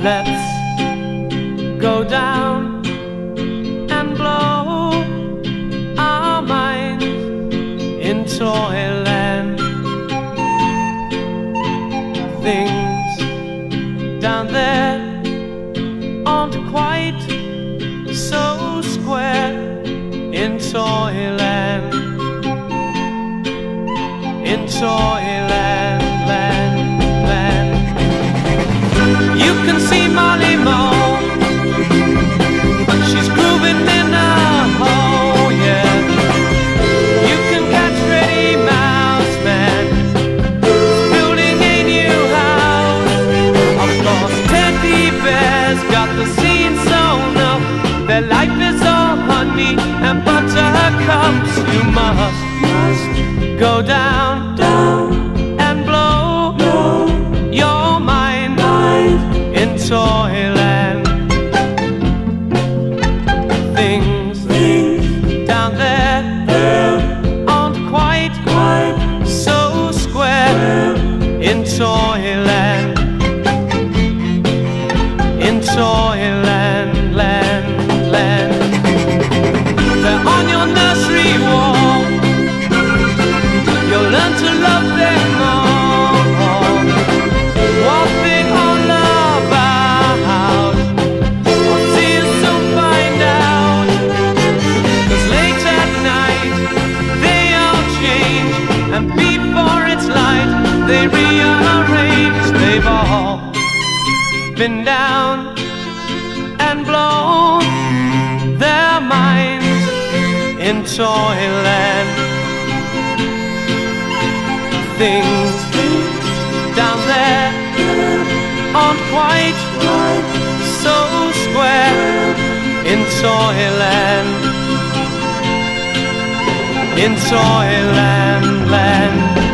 Let's go down and blow our minds in Toyland. Things down there aren't quite so square in Toyland. In Toyland, land. You can see Molly Moe, but she's grooving in a hole, yeah. You can catch Freddie Mouse Man building a new house. Of course, teddy bears got the scene sewn up. Their life is all honey and buttercups. You must go down and blow your mind in Toyland. Things down there aren't quite so square in Toyland. In Toyland, land. They're on your nursery wall. You'll learn to love them all. What they all about, I'll see you soon find out. 'Cause late at night they all change, and before it's light they rearrange. They've all been down and blown their minds in Toyland. Things down there aren't quite so square in Toyland. In Toyland, land.